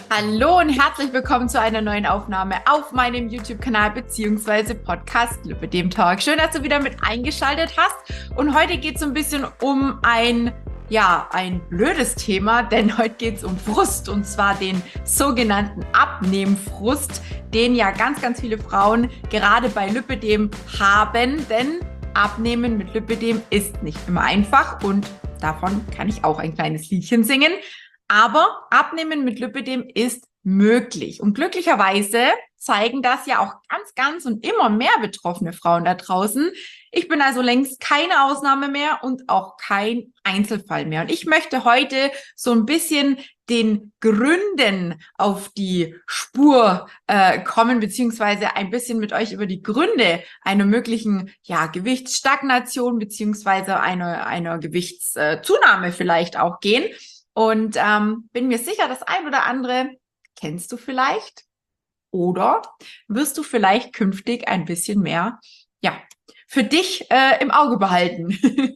Hallo und herzlich willkommen zu einer neuen Aufnahme auf meinem YouTube-Kanal bzw. Podcast Lipödem Talk. Schön, dass du wieder mit eingeschaltet hast. Und heute geht es so ein bisschen um ein blödes Thema, denn heute geht es um Frust, und zwar den sogenannten Abnehmfrust, den ja ganz, ganz viele Frauen gerade bei Lipödem haben, denn Abnehmen mit Lipödem ist nicht immer einfach und davon kann ich auch ein kleines Liedchen singen. Aber Abnehmen mit Lipödem ist möglich. Und glücklicherweise zeigen das ja auch ganz und immer mehr betroffene Frauen da draußen. Ich bin also längst keine Ausnahme mehr und auch kein Einzelfall mehr. Und ich möchte heute so ein bisschen den Gründen auf die Spur kommen, beziehungsweise ein bisschen mit euch über die Gründe einer möglichen Gewichtsstagnation beziehungsweise einer Gewichtszunahme vielleicht auch gehen. Und bin mir sicher, das ein oder andere kennst du vielleicht oder wirst du vielleicht künftig ein bisschen mehr, für dich im Auge behalten.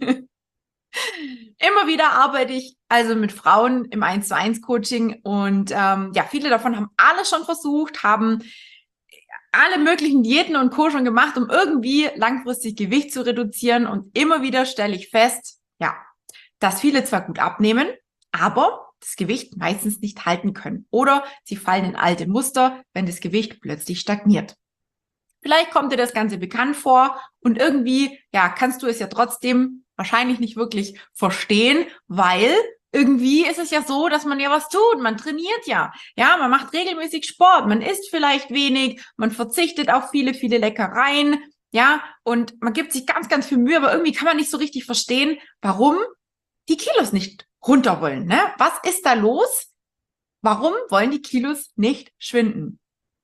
Immer wieder arbeite ich also mit Frauen im 1:1 Coaching und viele davon haben alles schon versucht, haben alle möglichen Diäten und Co. schon gemacht, um irgendwie langfristig Gewicht zu reduzieren, und immer wieder stelle ich fest, dass viele zwar gut abnehmen, aber das Gewicht meistens nicht halten können. Oder sie fallen in alte Muster, wenn das Gewicht plötzlich stagniert. Vielleicht kommt dir das Ganze bekannt vor und irgendwie, kannst du es ja trotzdem wahrscheinlich nicht wirklich verstehen, weil irgendwie ist es ja so, dass man ja was tut, man trainiert ja, man macht regelmäßig Sport, man isst vielleicht wenig, man verzichtet auf viele Leckereien, und man gibt sich ganz viel Mühe, aber irgendwie kann man nicht so richtig verstehen, warum die Kilos nicht runter wollen, ne? Was ist da los? Warum wollen die Kilos nicht schwinden?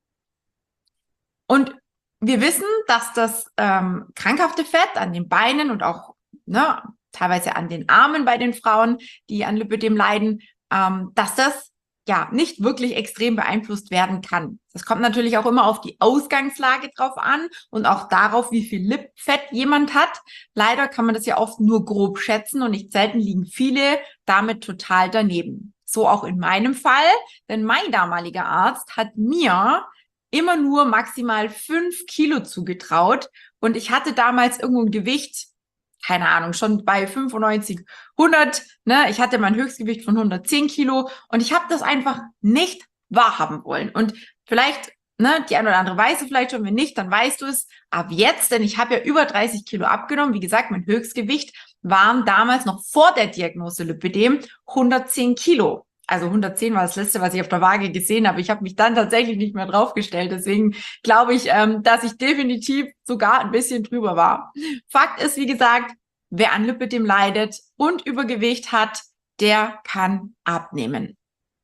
Und wir wissen, dass das krankhafte Fett an den Beinen und auch teilweise an den Armen bei den Frauen, die an Lipödem leiden, dass das nicht wirklich extrem beeinflusst werden kann. Das kommt natürlich auch immer auf die Ausgangslage drauf an und auch darauf, wie viel Lipfett jemand hat. Leider kann man das ja oft nur grob schätzen und nicht selten liegen viele damit total daneben. So auch in meinem Fall, denn mein damaliger Arzt hat mir immer nur maximal 5 Kilo zugetraut und ich hatte damals irgendwo ein Gewicht, keine Ahnung, schon bei 95, 100, ich hatte mein Höchstgewicht von 110 Kilo und ich habe das einfach nicht wahrhaben wollen. Und vielleicht, die eine oder andere weiß es vielleicht schon, wenn nicht, dann weißt du es ab jetzt, denn ich habe ja über 30 Kilo abgenommen. Wie gesagt, mein Höchstgewicht waren damals noch vor der Diagnose Lipödem 110 Kilo. Also 110 war das letzte, was ich auf der Waage gesehen habe. Ich habe mich dann tatsächlich nicht mehr draufgestellt. Deswegen glaube ich, dass ich definitiv sogar ein bisschen drüber war. Fakt ist, wie gesagt, wer an Lipödem leidet und Übergewicht hat, der kann abnehmen.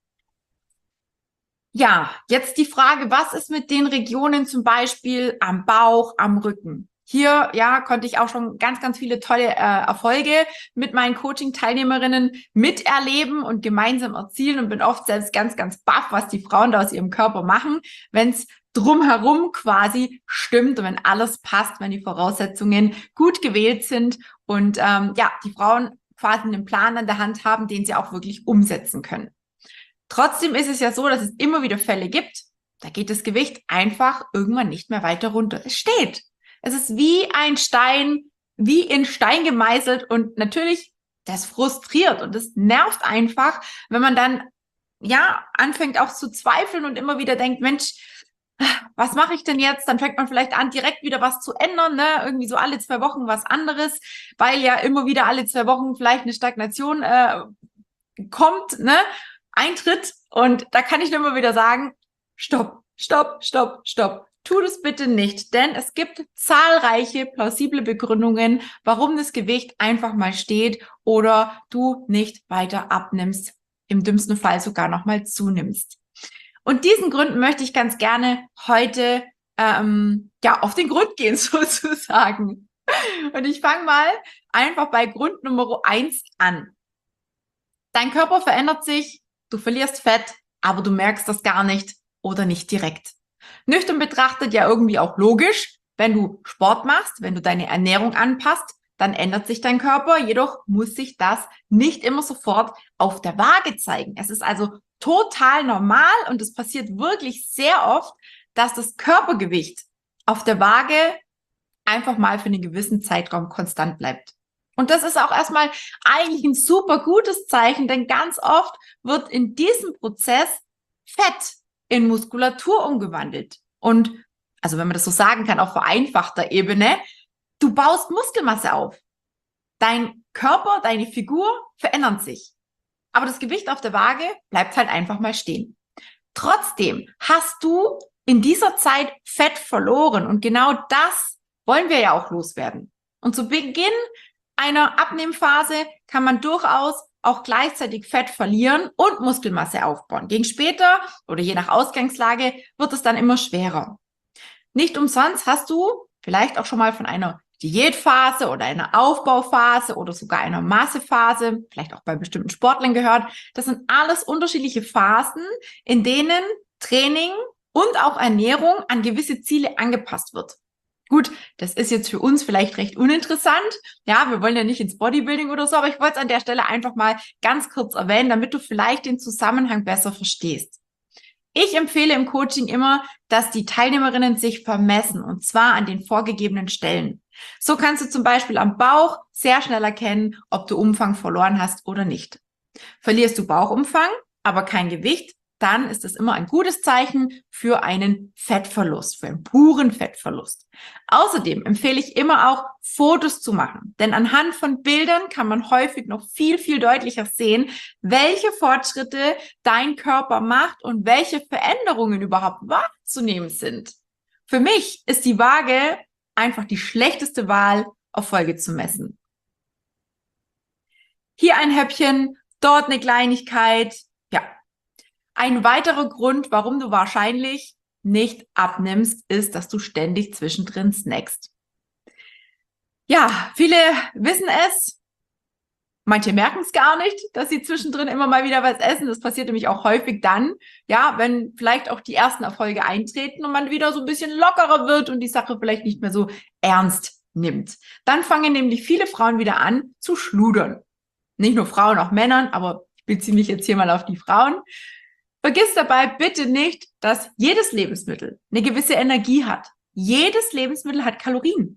Ja, jetzt die Frage, was ist mit den Regionen zum Beispiel am Bauch, am Rücken? Hier, konnte ich auch schon ganz viele tolle Erfolge mit meinen Coaching-Teilnehmerinnen miterleben und gemeinsam erzielen und bin oft selbst ganz baff, was die Frauen da aus ihrem Körper machen, wenn es drumherum quasi stimmt und wenn alles passt, wenn die Voraussetzungen gut gewählt sind und die Frauen quasi einen Plan an der Hand haben, den sie auch wirklich umsetzen können. Trotzdem ist es ja so, dass es immer wieder Fälle gibt, da geht das Gewicht einfach irgendwann nicht mehr weiter runter. Es steht. Es ist wie ein Stein, wie in Stein gemeißelt, und natürlich, das frustriert und das nervt einfach, wenn man dann anfängt auch zu zweifeln und immer wieder denkt, Mensch, was mache ich denn jetzt? Dann fängt man vielleicht an, direkt wieder was zu ändern, irgendwie so alle 2 Wochen was anderes, weil ja immer wieder alle 2 Wochen vielleicht eine Stagnation kommt, eintritt. Und da kann ich nur immer wieder sagen, stopp. Tu das bitte nicht, denn es gibt zahlreiche plausible Begründungen, warum das Gewicht einfach mal steht oder du nicht weiter abnimmst, im dümmsten Fall sogar noch mal zunimmst. Und diesen Gründen möchte ich ganz gerne heute auf den Grund gehen sozusagen. Und ich fange mal einfach bei Grund Nummer 1 an. Dein Körper verändert sich, du verlierst Fett, aber du merkst das gar nicht oder nicht direkt. Nüchtern betrachtet ja irgendwie auch logisch. Wenn du Sport machst, wenn du deine Ernährung anpasst, dann ändert sich dein Körper. Jedoch muss sich das nicht immer sofort auf der Waage zeigen. Es ist also total normal und es passiert wirklich sehr oft, dass das Körpergewicht auf der Waage einfach mal für einen gewissen Zeitraum konstant bleibt. Und das ist auch erstmal eigentlich ein super gutes Zeichen, denn ganz oft wird in diesem Prozess Fett in Muskulatur umgewandelt. Und also wenn man das so sagen kann, auf vereinfachter Ebene, du baust Muskelmasse auf. Dein Körper, deine Figur verändern sich. Aber das Gewicht auf der Waage bleibt halt einfach mal stehen. Trotzdem hast du in dieser Zeit Fett verloren und genau das wollen wir ja auch loswerden. Und zu Beginn einer Abnehmphase kann man durchaus auch gleichzeitig Fett verlieren und Muskelmasse aufbauen. Gegen später oder je nach Ausgangslage wird es dann immer schwerer. Nicht umsonst hast du vielleicht auch schon mal von einer Diätphase oder einer Aufbauphase oder sogar einer Massephase, vielleicht auch bei bestimmten Sportlern gehört. Das sind alles unterschiedliche Phasen, in denen Training und auch Ernährung an gewisse Ziele angepasst wird. Gut, das ist jetzt für uns vielleicht recht uninteressant. Ja, wir wollen ja nicht ins Bodybuilding oder so, aber ich wollte es an der Stelle einfach mal ganz kurz erwähnen, damit du vielleicht den Zusammenhang besser verstehst. Ich empfehle im Coaching immer, dass die Teilnehmerinnen sich vermessen und zwar an den vorgegebenen Stellen. So kannst du zum Beispiel am Bauch sehr schnell erkennen, ob du Umfang verloren hast oder nicht. Verlierst du Bauchumfang, aber kein Gewicht, dann ist es immer ein gutes Zeichen für einen Fettverlust, für einen puren Fettverlust. Außerdem empfehle ich immer auch, Fotos zu machen, denn anhand von Bildern kann man häufig noch viel, viel deutlicher sehen, welche Fortschritte dein Körper macht und welche Veränderungen überhaupt wahrzunehmen sind. Für mich ist die Waage einfach die schlechteste Wahl, Erfolge zu messen. Hier ein Häppchen, dort eine Kleinigkeit, ja. Ein weiterer Grund, warum du wahrscheinlich nicht abnimmst, ist, dass du ständig zwischendrin snackst. Ja, viele wissen es. Manche merken es gar nicht, dass sie zwischendrin immer mal wieder was essen. Das passiert nämlich auch häufig dann, ja, wenn vielleicht auch die ersten Erfolge eintreten und man wieder so ein bisschen lockerer wird und die Sache vielleicht nicht mehr so ernst nimmt. Dann fangen nämlich viele Frauen wieder an zu schludern. Nicht nur Frauen, auch Männern, aber ich beziehe mich jetzt hier mal auf die Frauen. Vergiss dabei bitte nicht, dass jedes Lebensmittel eine gewisse Energie hat. Jedes Lebensmittel hat Kalorien.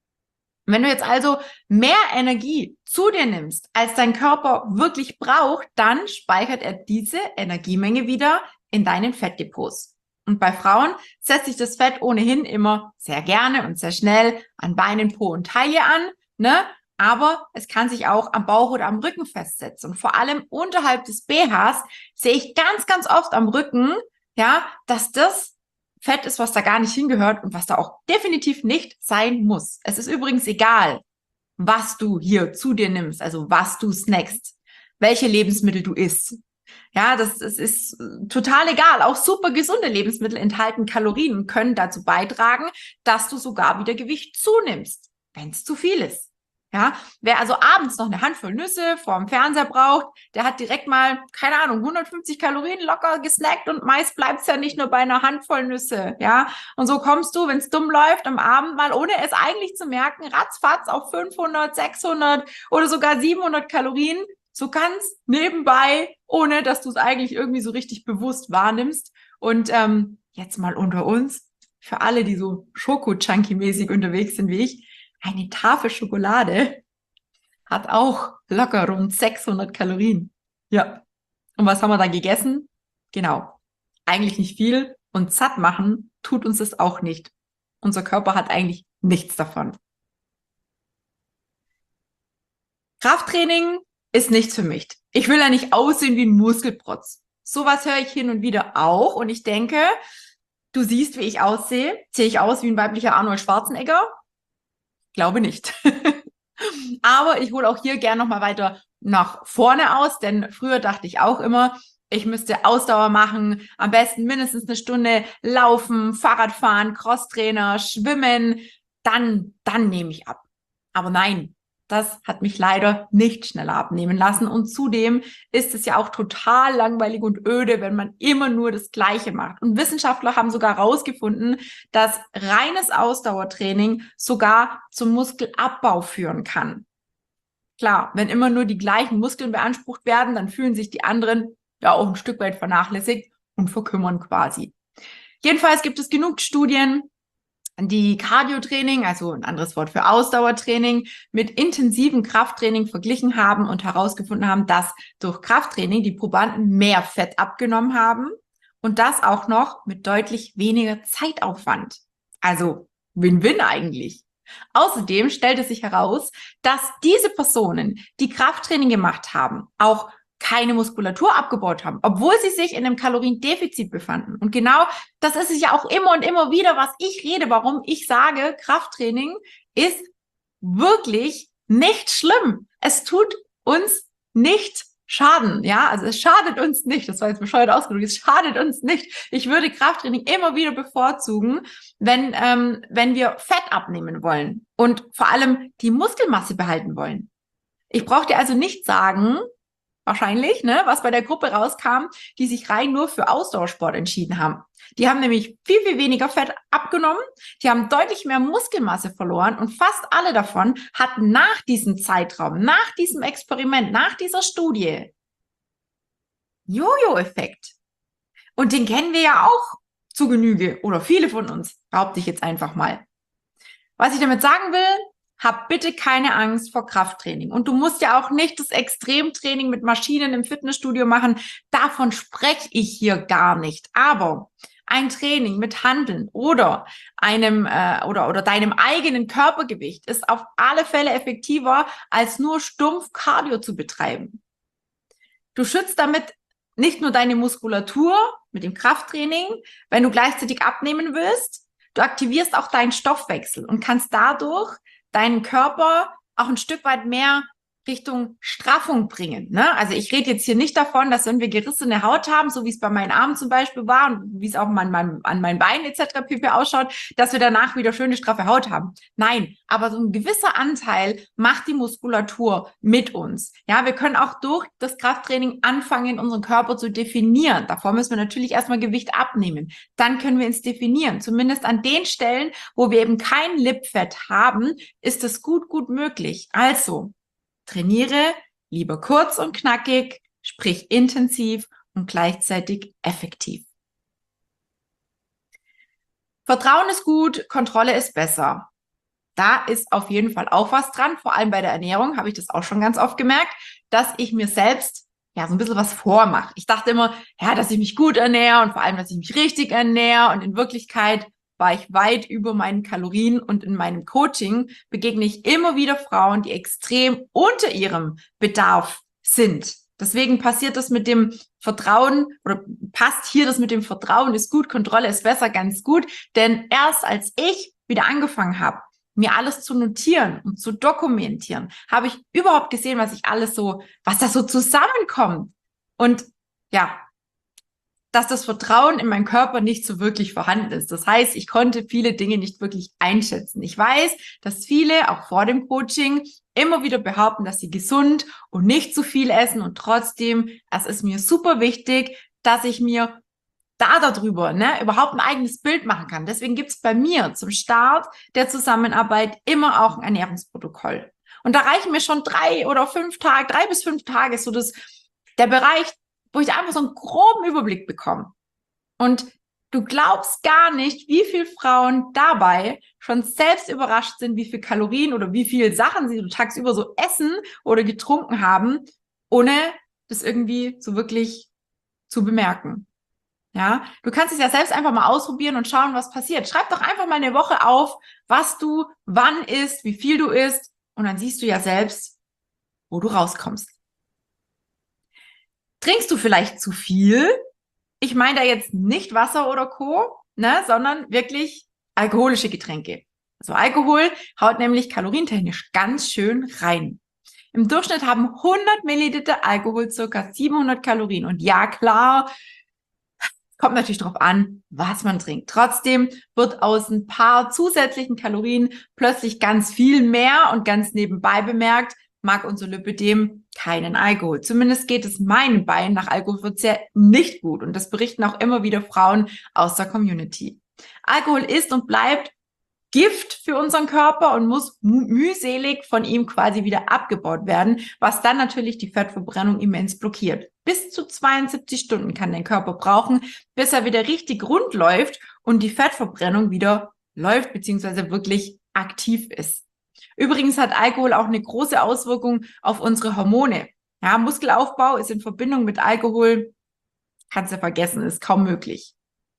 Wenn du jetzt also mehr Energie zu dir nimmst, als dein Körper wirklich braucht, dann speichert er diese Energiemenge wieder in deinen Fettdepots. Und bei Frauen setzt sich das Fett ohnehin immer sehr gerne und sehr schnell an Beinen, Po und Taille an, ne? Aber es kann sich auch am Bauch oder am Rücken festsetzen. Und vor allem unterhalb des BHs sehe ich ganz, ganz oft am Rücken, ja, dass das Fett ist, was da gar nicht hingehört und was da auch definitiv nicht sein muss. Es ist übrigens egal, was du hier zu dir nimmst, also was du snackst, welche Lebensmittel du isst. Ja, das ist total egal. Auch super gesunde Lebensmittel enthalten Kalorien und können dazu beitragen, dass du sogar wieder Gewicht zunimmst, wenn es zu viel ist. Ja, wer also abends noch eine Handvoll Nüsse vorm Fernseher braucht, der hat direkt mal, keine Ahnung, 150 Kalorien locker gesnackt und meist bleibt's ja nicht nur bei einer Handvoll Nüsse, ja. Und so kommst du, wenn es dumm läuft, am Abend mal, ohne es eigentlich zu merken, ratzfatz auf 500, 600 oder sogar 700 Kalorien, so ganz nebenbei, ohne dass du es eigentlich irgendwie so richtig bewusst wahrnimmst. Und jetzt mal unter uns, für alle, die so Schoko-Junkie-mäßig unterwegs sind wie ich, eine Tafel Schokolade hat auch locker rund 600 Kalorien. Ja. Und was haben wir da gegessen? Genau. Eigentlich nicht viel. Und satt machen tut uns das auch nicht. Unser Körper hat eigentlich nichts davon. Krafttraining ist nichts für mich. Ich will ja nicht aussehen wie ein Muskelprotz. Sowas höre ich hin und wieder auch. Und ich denke, du siehst, wie ich aussehe. Sehe ich aus wie ein weiblicher Arnold Schwarzenegger? Glaube nicht. Aber ich hole auch hier gerne nochmal weiter nach vorne aus, denn früher dachte ich auch immer, ich müsste Ausdauer machen, am besten mindestens eine Stunde laufen, Fahrradfahren, Crosstrainer, schwimmen, dann nehme ich ab. Aber nein, das hat mich leider nicht schneller abnehmen lassen und zudem ist es ja auch total langweilig und öde, wenn man immer nur das Gleiche macht. Und Wissenschaftler haben sogar herausgefunden, dass reines Ausdauertraining sogar zum Muskelabbau führen kann. Klar, wenn immer nur die gleichen Muskeln beansprucht werden, dann fühlen sich die anderen ja auch ein Stück weit vernachlässigt und verkümmern quasi. Jedenfalls gibt es genug Studien, die Cardio-Training, also ein anderes Wort für Ausdauertraining, mit intensivem Krafttraining verglichen haben und herausgefunden haben, dass durch Krafttraining die Probanden mehr Fett abgenommen haben und das auch noch mit deutlich weniger Zeitaufwand. Also Win-Win eigentlich. Außerdem stellte sich heraus, dass diese Personen, die Krafttraining gemacht haben, auch keine Muskulatur abgebaut haben, obwohl sie sich in einem Kaloriendefizit befanden. Und genau das ist es ja auch immer und immer wieder, was ich rede, warum ich sage, Krafttraining ist wirklich nicht schlimm. Es tut uns nicht schaden, ja, also es schadet uns nicht, das war jetzt bescheuert ausgedrückt, es schadet uns nicht. Ich würde Krafttraining immer wieder bevorzugen, wenn wir Fett abnehmen wollen und vor allem die Muskelmasse behalten wollen. Ich brauche dir also nicht sagen, wahrscheinlich, ne, was bei der Gruppe rauskam, die sich rein nur für Ausdauersport entschieden haben. Die haben nämlich viel, viel weniger Fett abgenommen, die haben deutlich mehr Muskelmasse verloren und fast alle davon hatten nach diesem Zeitraum, nach diesem Experiment, nach dieser Studie Jojo-Effekt. Und den kennen wir ja auch zu Genüge oder viele von uns, behaupte ich jetzt einfach mal. Was ich damit sagen will, hab bitte keine Angst vor Krafttraining. Und du musst ja auch nicht das Extremtraining mit Maschinen im Fitnessstudio machen. Davon spreche ich hier gar nicht. Aber ein Training mit Hanteln oder einem oder deinem eigenen Körpergewicht ist auf alle Fälle effektiver, als nur stumpf Cardio zu betreiben. Du schützt damit nicht nur deine Muskulatur mit dem Krafttraining, wenn du gleichzeitig abnehmen willst, du aktivierst auch deinen Stoffwechsel und kannst dadurch deinen Körper auch ein Stück weit mehr Richtung Straffung bringen. Ne? Also ich rede jetzt hier nicht davon, dass wenn wir gerissene Haut haben, so wie es bei meinen Armen zum Beispiel war und wie es auch an meinen Beinen etc. pp. Ausschaut, dass wir danach wieder schöne straffe Haut haben. Nein, aber so ein gewisser Anteil macht die Muskulatur mit uns. Ja, wir können auch durch das Krafttraining anfangen, unseren Körper zu definieren. Davor müssen wir natürlich erstmal Gewicht abnehmen. Dann können wir uns definieren. Zumindest an den Stellen, wo wir eben kein Lipfett haben, ist es gut möglich. Also trainiere lieber kurz und knackig, sprich intensiv und gleichzeitig effektiv. Vertrauen ist gut, Kontrolle ist besser. Da ist auf jeden Fall auch was dran. Vor allem bei der Ernährung habe ich das auch schon ganz oft gemerkt, dass ich mir selbst ja so ein bisschen was vormache. Ich dachte immer, ja, dass ich mich gut ernähre und vor allem, dass ich mich richtig ernähre. Und in Wirklichkeit war ich weit über meinen Kalorien und in meinem Coaching begegne ich immer wieder Frauen, die extrem unter ihrem Bedarf sind. Deswegen passiert das mit dem Vertrauen oder passt hier das mit dem Vertrauen ist gut, Kontrolle ist besser ganz gut. Denn erst als ich wieder angefangen habe, mir alles zu notieren und zu dokumentieren, habe ich überhaupt gesehen, was da so zusammenkommt. Und ja, dass das Vertrauen in meinen Körper nicht so wirklich vorhanden ist. Das heißt, ich konnte viele Dinge nicht wirklich einschätzen. Ich weiß, dass viele, auch vor dem Coaching, immer wieder behaupten, dass sie gesund und nicht zu viel essen und trotzdem, es ist mir super wichtig, dass ich mir darüber überhaupt ein eigenes Bild machen kann. Deswegen gibt es bei mir zum Start der Zusammenarbeit immer auch ein Ernährungsprotokoll. Und da reichen mir schon 3 bis 5 Tage, so der Bereich, wo ich einfach so einen groben Überblick bekomme. Und du glaubst gar nicht, wie viele Frauen dabei schon selbst überrascht sind, wie viel Kalorien oder wie viele Sachen sie so tagsüber so essen oder getrunken haben, ohne das irgendwie so wirklich zu bemerken. Ja, du kannst es ja selbst einfach mal ausprobieren und schauen, was passiert. Schreib doch einfach mal eine Woche auf, was du wann isst, wie viel du isst und dann siehst du ja selbst, wo du rauskommst. Trinkst du vielleicht zu viel? Ich meine da jetzt nicht Wasser oder Co., sondern wirklich alkoholische Getränke. Also Alkohol haut nämlich kalorientechnisch ganz schön rein. Im Durchschnitt haben 100 Milliliter Alkohol ca. 700 Kalorien. Und ja, klar, kommt natürlich darauf an, was man trinkt. Trotzdem wird aus ein paar zusätzlichen Kalorien plötzlich ganz viel mehr und ganz nebenbei bemerkt, mag unser Lipödem keinen Alkohol. Zumindest geht es meinen Beinen nach Alkoholverzehr nicht gut. Und das berichten auch immer wieder Frauen aus der Community. Alkohol ist und bleibt Gift für unseren Körper und muss mühselig von ihm quasi wieder abgebaut werden, was dann natürlich die Fettverbrennung immens blockiert. Bis zu 72 Stunden kann dein Körper brauchen, bis er wieder richtig rund läuft und die Fettverbrennung wieder läuft bzw. wirklich aktiv ist. Übrigens hat Alkohol auch eine große Auswirkung auf unsere Hormone. Ja, Muskelaufbau ist in Verbindung mit Alkohol, kannst du vergessen, ist kaum möglich.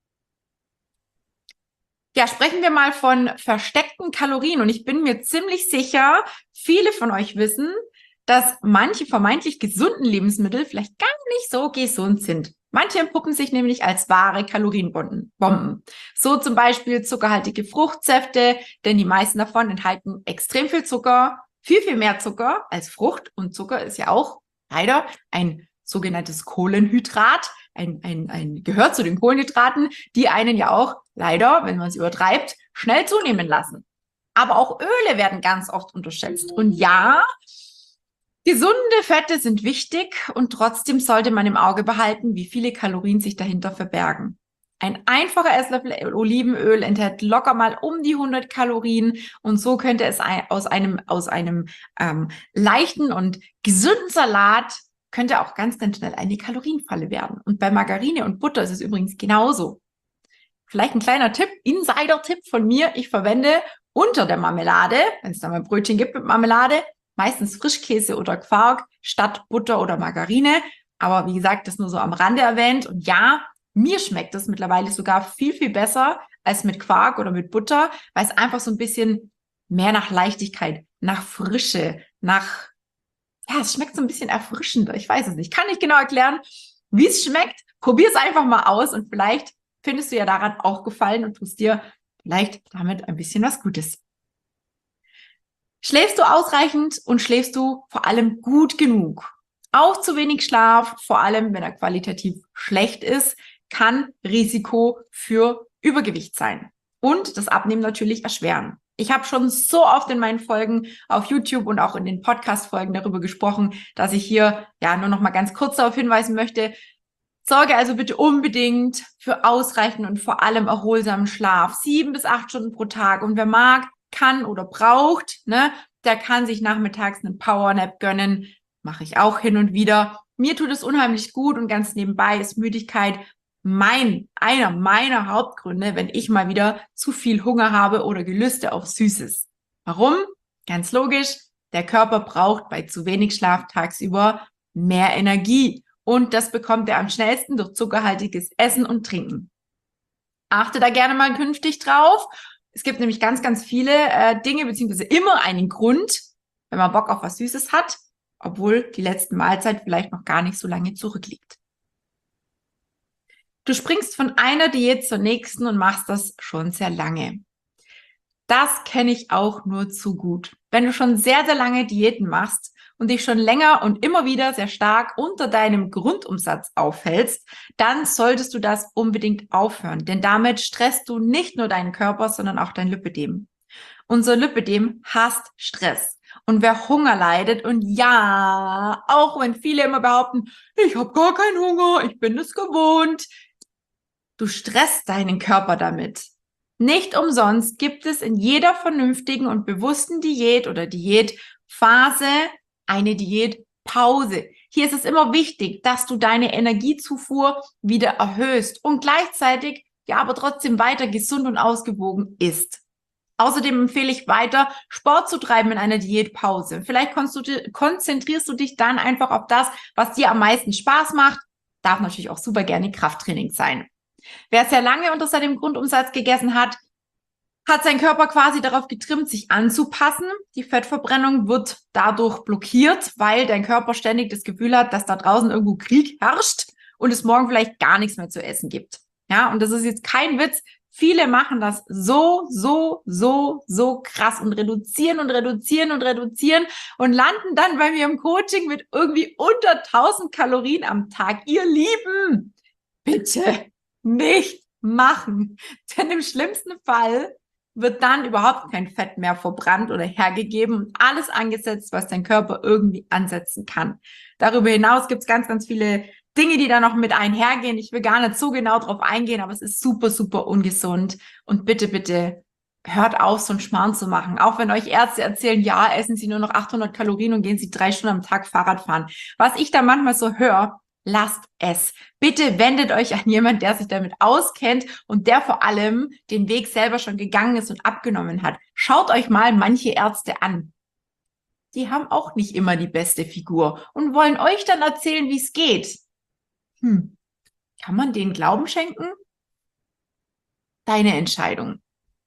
Ja, sprechen wir mal von versteckten Kalorien. Und ich bin mir ziemlich sicher, viele von euch wissen, dass manche vermeintlich gesunden Lebensmittel vielleicht gar nicht so gesund sind. Manche entpuppen sich nämlich als wahre Kalorienbomben. So zum Beispiel zuckerhaltige Fruchtsäfte, denn die meisten davon enthalten extrem viel Zucker, viel, viel mehr Zucker als Frucht. Und Zucker ist ja auch leider ein sogenanntes Kohlenhydrat. Gehört zu den Kohlenhydraten, die einen ja auch leider, wenn man es übertreibt, schnell zunehmen lassen. Aber auch Öle werden ganz oft unterschätzt. Und ja, gesunde Fette sind wichtig und trotzdem sollte man im Auge behalten, wie viele Kalorien sich dahinter verbergen. Ein einfacher Esslöffel Olivenöl enthält locker mal um die 100 Kalorien und so könnte es aus einem leichten und gesunden Salat könnte auch ganz, ganz schnell eine Kalorienfalle werden. Und bei Margarine und Butter ist es übrigens genauso. Vielleicht ein kleiner Tipp, Insider-Tipp von mir. Ich verwende unter der Marmelade, wenn es da mal Brötchen gibt mit Marmelade, meistens Frischkäse oder Quark statt Butter oder Margarine. Aber wie gesagt, das nur so am Rande erwähnt. Und ja, mir schmeckt das mittlerweile sogar viel, viel besser als mit Quark oder mit Butter, weil es einfach so ein bisschen mehr nach Leichtigkeit, nach Frische, es schmeckt so ein bisschen erfrischender. Ich weiß es nicht. Kann nicht genau erklären, wie es schmeckt. Probier es einfach mal aus und vielleicht findest du ja daran auch Gefallen und tust dir vielleicht damit ein bisschen was Gutes. Schläfst du ausreichend und schläfst du vor allem gut genug? Auch zu wenig Schlaf, vor allem wenn er qualitativ schlecht ist, kann Risiko für Übergewicht sein und das Abnehmen natürlich erschweren. Ich habe schon so oft in meinen Folgen auf YouTube und auch in den Podcast-Folgen darüber gesprochen, dass ich hier ja nur noch mal ganz kurz darauf hinweisen möchte. Sorge also bitte unbedingt für ausreichenden und vor allem erholsamen Schlaf. 7 bis 8 Stunden pro Tag. Und wer mag, kann oder braucht, der kann sich nachmittags einen Powernap gönnen. Mache ich auch hin und wieder. Mir tut es unheimlich gut und ganz nebenbei ist Müdigkeit einer meiner Hauptgründe, wenn ich mal wieder zu viel Hunger habe oder Gelüste auf Süßes. Warum? Ganz logisch. Der Körper braucht bei zu wenig Schlaf tagsüber mehr Energie. Und das bekommt er am schnellsten durch zuckerhaltiges Essen und Trinken. Achte da gerne mal künftig drauf. Es gibt nämlich ganz, ganz viele Dinge, beziehungsweise immer einen Grund, wenn man Bock auf was Süßes hat, obwohl die letzte Mahlzeit vielleicht noch gar nicht so lange zurückliegt. Du springst von einer Diät zur nächsten und machst das schon sehr lange. Das kenne ich auch nur zu gut. Wenn du schon sehr, sehr lange Diäten machst und dich schon länger und immer wieder sehr stark unter deinem Grundumsatz aufhältst, dann solltest du das unbedingt aufhören. Denn damit stresst du nicht nur deinen Körper, sondern auch dein Lipödem. Unser Lipödem hasst Stress. Und wer Hunger leidet, und ja, auch wenn viele immer behaupten, ich habe gar keinen Hunger, ich bin es gewohnt, du stresst deinen Körper damit. Nicht umsonst gibt es in jeder vernünftigen und bewussten Diät oder Diätphase eine Diätpause. Hier ist es immer wichtig, dass du deine Energiezufuhr wieder erhöhst und gleichzeitig ja aber trotzdem weiter gesund und ausgewogen isst. Außerdem empfehle ich weiter, Sport zu treiben in einer Diätpause. Vielleicht konzentrierst du dich dann einfach auf das, was dir am meisten Spaß macht. Darf natürlich auch super gerne Krafttraining sein. Wer sehr lange unter seinem Grundumsatz gegessen hat, hat sein Körper quasi darauf getrimmt, sich anzupassen. Die Fettverbrennung wird dadurch blockiert, weil dein Körper ständig das Gefühl hat, dass da draußen irgendwo Krieg herrscht und es morgen vielleicht gar nichts mehr zu essen gibt. Ja, und das ist jetzt kein Witz. Viele machen das so krass und reduzieren und landen dann bei mir im Coaching mit irgendwie unter 1000 Kalorien am Tag. Ihr Lieben, bitte nicht machen. Denn im schlimmsten Fall wird dann überhaupt kein Fett mehr verbrannt oder hergegeben und alles angesetzt, was dein Körper irgendwie ansetzen kann. Darüber hinaus gibt es ganz, ganz viele Dinge, die da noch mit einhergehen. Ich will gar nicht so genau drauf eingehen, aber es ist super ungesund. Und bitte hört auf, so einen Schmarrn zu machen. Auch wenn euch Ärzte erzählen, ja, essen Sie nur noch 800 Kalorien und gehen Sie 3 Stunden am Tag Fahrrad fahren. Was ich da manchmal so höre, lasst es. Bitte wendet euch an jemanden, der sich damit auskennt und der vor allem den Weg selber schon gegangen ist und abgenommen hat. Schaut euch mal manche Ärzte an. Die haben auch nicht immer die beste Figur und wollen euch dann erzählen, wie es geht. Kann man denen Glauben schenken? Deine Entscheidung.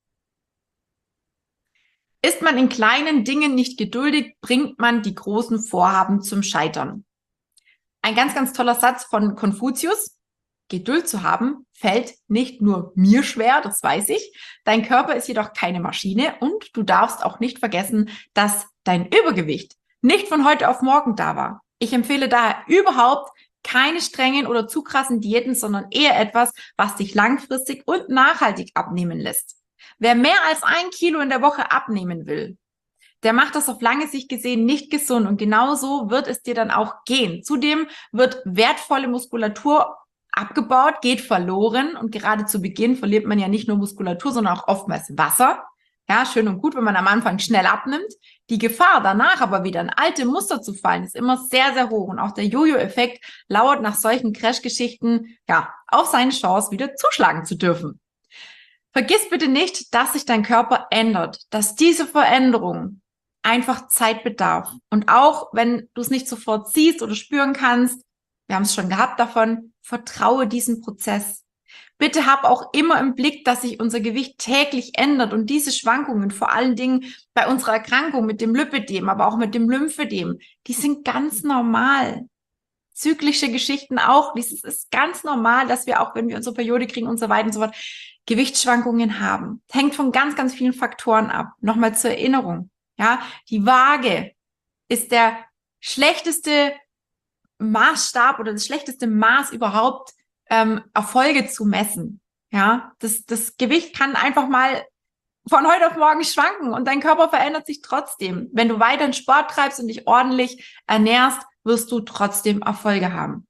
Ist man in kleinen Dingen nicht geduldig, bringt man die großen Vorhaben zum Scheitern. Ein ganz, ganz toller Satz von Konfuzius. Geduld zu haben fällt nicht nur mir schwer, das weiß ich. Dein Körper ist jedoch keine Maschine und du darfst auch nicht vergessen, dass dein Übergewicht nicht von heute auf morgen da war. Ich empfehle daher überhaupt keine strengen oder zu krassen Diäten, sondern eher etwas, was dich langfristig und nachhaltig abnehmen lässt. Wer mehr als 1 Kilo in der Woche abnehmen will, der macht das auf lange Sicht gesehen nicht gesund und genauso wird es dir dann auch gehen. Zudem wird wertvolle Muskulatur abgebaut, geht verloren und gerade zu Beginn verliert man ja nicht nur Muskulatur, sondern auch oftmals Wasser. Ja, schön und gut, wenn man am Anfang schnell abnimmt. Die Gefahr, danach aber wieder in alte Muster zu fallen, ist immer sehr, sehr hoch. Und auch der Jojo-Effekt lauert nach solchen Crash-Geschichten ja auf seine Chance, wieder zuschlagen zu dürfen. Vergiss bitte nicht, dass sich dein Körper ändert, dass diese Veränderung einfach Zeit bedarf. Und auch wenn du es nicht sofort siehst oder spüren kannst, wir haben es schon gehabt davon, vertraue diesem Prozess. Bitte hab auch immer im Blick, dass sich unser Gewicht täglich ändert und diese Schwankungen, vor allen Dingen bei unserer Erkrankung mit dem Lipödem, aber auch mit dem Lymphödem, die sind ganz normal. Zyklische Geschichten auch, das ist ganz normal, dass wir auch, wenn wir unsere Periode kriegen und so weiter und so fort, Gewichtsschwankungen haben. Hängt von ganz, ganz vielen Faktoren ab. Nochmal zur Erinnerung. Ja, die Waage ist der schlechteste Maßstab oder das schlechteste Maß überhaupt, Erfolge zu messen. Ja, das Gewicht kann einfach mal von heute auf morgen schwanken und dein Körper verändert sich trotzdem. Wenn du weiterhin Sport treibst und dich ordentlich ernährst, wirst du trotzdem Erfolge haben.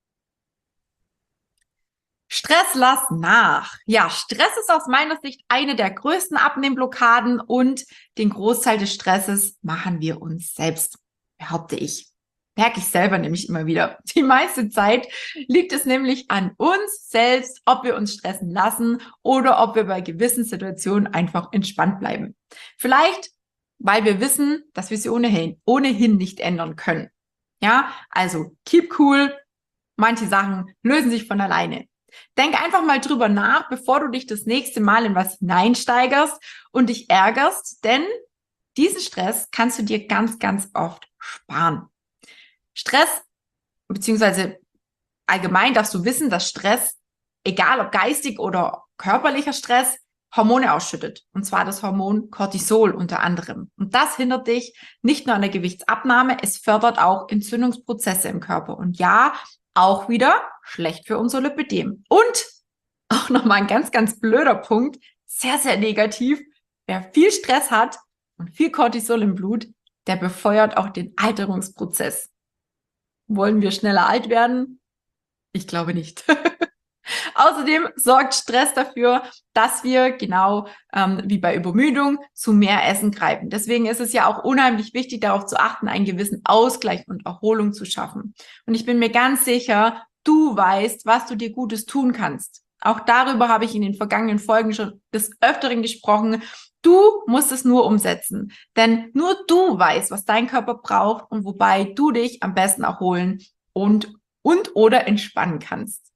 Stress lass nach. Ja, Stress ist aus meiner Sicht eine der größten Abnehmblockaden und den Großteil des Stresses machen wir uns selbst, behaupte ich. Merke ich selber nämlich immer wieder. Die meiste Zeit liegt es nämlich an uns selbst, ob wir uns stressen lassen oder ob wir bei gewissen Situationen einfach entspannt bleiben. Vielleicht, weil wir wissen, dass wir sie ohnehin nicht ändern können. Ja, also keep cool. Manche Sachen lösen sich von alleine. Denk einfach mal drüber nach, bevor du dich das nächste Mal in was hineinsteigerst und dich ärgerst, denn diesen Stress kannst du dir ganz, ganz oft sparen. Stress, beziehungsweise allgemein darfst du wissen, dass Stress, egal ob geistig oder körperlicher Stress, Hormone ausschüttet. Und zwar das Hormon Cortisol unter anderem. Und das hindert dich nicht nur an der Gewichtsabnahme, es fördert auch Entzündungsprozesse im Körper. Und ja, auch wieder schlecht für unser Lipödem. Und auch nochmal ein ganz, ganz blöder Punkt, sehr, sehr negativ. Wer viel Stress hat und viel Cortisol im Blut, der befeuert auch den Alterungsprozess. Wollen wir schneller alt werden? Ich glaube nicht. Außerdem sorgt Stress dafür, dass wir genau wie bei Übermüdung zu mehr Essen greifen. Deswegen ist es ja auch unheimlich wichtig, darauf zu achten, einen gewissen Ausgleich und Erholung zu schaffen. Und ich bin mir ganz sicher, du weißt, was du dir Gutes tun kannst. Auch darüber habe ich in den vergangenen Folgen schon des Öfteren gesprochen. Du musst es nur umsetzen, denn nur du weißt, was dein Körper braucht und wobei du dich am besten erholen und oder entspannen kannst.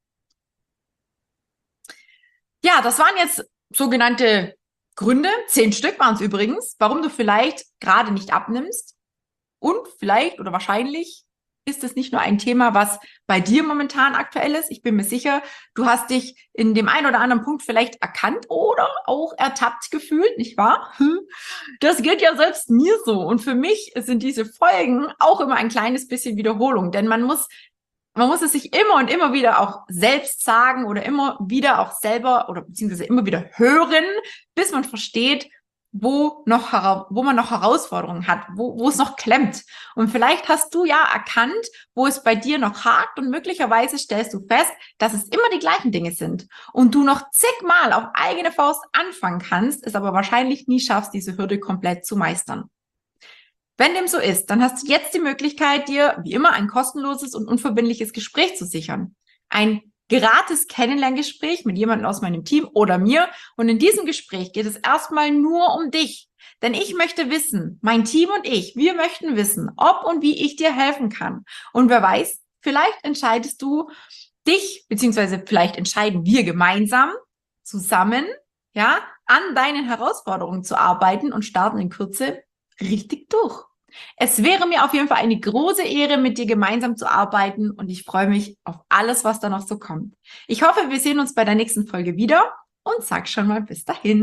Ja, das waren jetzt sogenannte Gründe, 10 Stück waren es übrigens, warum du vielleicht gerade nicht abnimmst. Und vielleicht oder wahrscheinlich ist es nicht nur ein Thema, was bei dir momentan aktuell ist. Ich bin mir sicher, du hast dich in dem einen oder anderen Punkt vielleicht erkannt oder auch ertappt gefühlt, nicht wahr? Das geht ja selbst mir so. Und für mich sind diese Folgen auch immer ein kleines bisschen Wiederholung, denn man muss es sich immer und immer wieder auch selbst sagen oder immer wieder auch selber oder beziehungsweise immer wieder hören, bis man versteht, wo man noch Herausforderungen hat, wo es noch klemmt. Und vielleicht hast du ja erkannt, wo es bei dir noch hakt und möglicherweise stellst du fest, dass es immer die gleichen Dinge sind und du noch zigmal auf eigene Faust anfangen kannst, es aber wahrscheinlich nie schaffst, diese Hürde komplett zu meistern. Wenn dem so ist, dann hast du jetzt die Möglichkeit, dir wie immer ein kostenloses und unverbindliches Gespräch zu sichern. Ein gratis Kennenlerngespräch mit jemandem aus meinem Team oder mir. Und in diesem Gespräch geht es erstmal nur um dich. Denn ich möchte wissen, mein Team und ich, wir möchten wissen, ob und wie ich dir helfen kann. Und wer weiß, vielleicht entscheidest du dich, beziehungsweise vielleicht entscheiden wir gemeinsam, zusammen, ja, an deinen Herausforderungen zu arbeiten und starten in Kürze richtig durch. Es wäre mir auf jeden Fall eine große Ehre, mit dir gemeinsam zu arbeiten und ich freue mich auf alles, was da noch so kommt. Ich hoffe, wir sehen uns bei der nächsten Folge wieder und sag schon mal bis dahin.